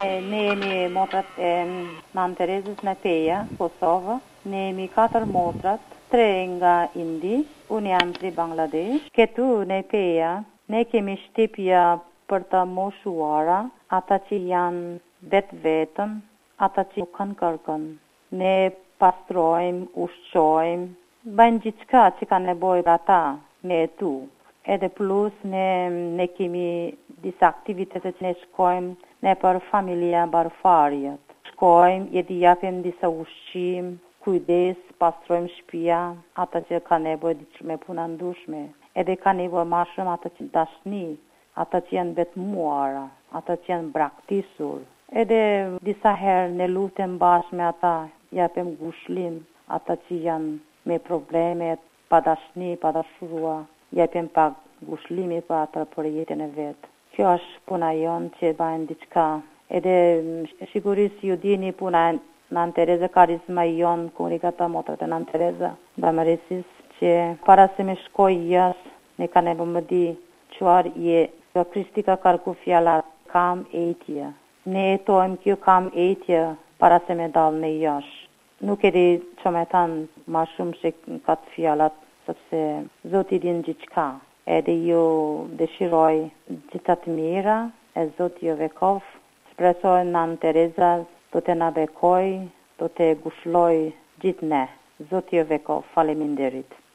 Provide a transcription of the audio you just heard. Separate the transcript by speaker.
Speaker 1: Ne jemi motrat e Nan Terezës në Peja, Kosovë. Ne jemi 4 motrat, 3 nga Indi, unë jam 3 Bangladesh. Këtu në Peja, ne kemi shtëpia për të moshuara, ata që janë vetëm, ata që nuk kanë kërkën. Ne pastrojmë, ushqojmë, bëjmë gjithçka që ka nevojë ata me jetu. Edhe plus ne kemi disa aktivitete që ne shkojmë ne për familja barfarjet. Shkojmë, edhe japim disa ushqim, kujdes, pastrojmë shtëpia, ata që ka nevojë me puna ndushme. Edhe ka nevojë më shumë ata që dashni, ata që janë vetmuara, ata që janë braktisur. Edhe disa herë ne lutem bashkë me ata, japim ngushëllim, ata që janë me probleme, pa dashni, pa dashurua, japim pak ngushëllimi për ata për jetën e vet. Kjo është puna jonë që bëjmë diçka. Edhe sigurisht ju dini puna e Nan Tereza, karizma jonë, komunikata motrat e Nan Tereza, bamëresis që para se me shkoj jashtë, ne ka nevojë më di çfarë je. Kjo Krishti ka kërku fjala kam etje. Ne jetojmë kjo kam etje para se me dalë në jashtë. Nuk e di që me tanë ma shumë që katë fjallat, sepse Zoti din gjithçka. Edhe ju dëshiroj gjitha të mira, e Zoti ju bekov. Shpresoj Nan Tereza do të na bekoj, do të ngushëlloj gjithë ne. Zoti ju bekov. Faleminderit.